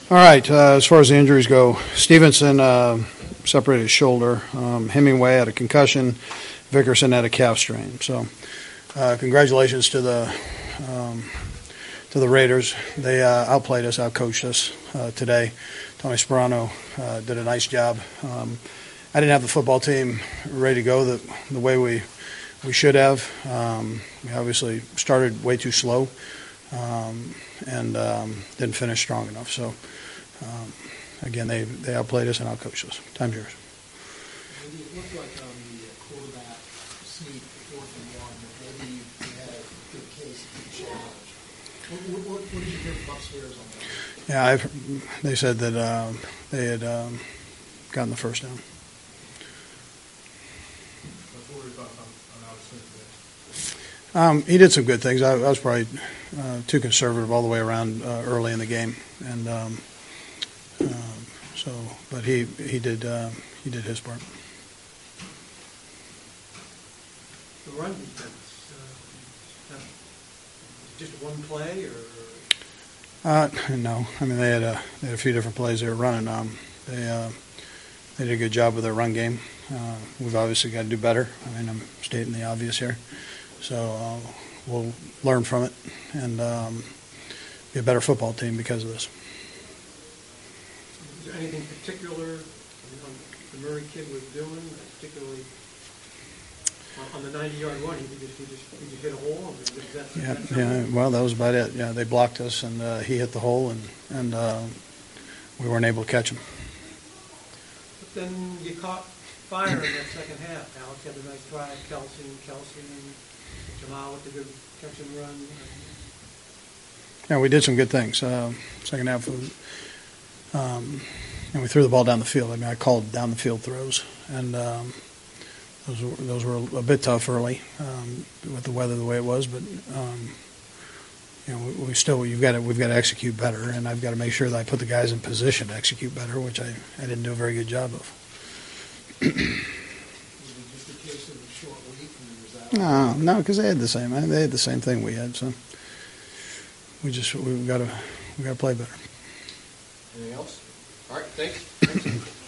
All right, as far as the injuries go, Stevenson separated his shoulder. Hemingway had a concussion. Vickerson had a calf strain. So congratulations to the Raiders. They outplayed us, outcoached us today. Tony Sperano did a nice job. I didn't have the football team ready to go the way we should have. We obviously started way too slow and didn't finish strong enough. So, again, they outplayed us and outcoached us. Time's yours. It looked like on the quarterback sneak, 4th and 1, that maybe you had a good case of the challenge. What did you hear from upstairs on that? Yeah, they said that they had gotten the first down. He did some good things. I was probably too conservative all the way around early in the game, and but he did his part. The run defense, just one play, or? No, I mean they had a few different plays they were running. They did a good job with their run game. We've obviously got to do better. I mean, I'm stating the obvious here. So we'll learn from it and be a better football team because of this. Is there anything particular the Murray kid was doing, particularly on the 90-yard run? He just hit a hole? Yeah. Well, that was about it. Yeah, they blocked us, and he hit the hole, and we weren't able to catch him. But then you caught fire in that second half. Alex had a nice drive. Kelsey, and Jamal with the good catch and run. Yeah, we did some good things. Second half, and we threw the ball down the field. I mean, I called down the field throws, and those were a bit tough early with the weather the way it was. But we've got to execute better, and I've got to make sure that I put the guys in position to execute better, which I didn't do a very good job of. No, because they had the same. They had the same thing we had. So we've got to play better. Anything else? All right, thanks.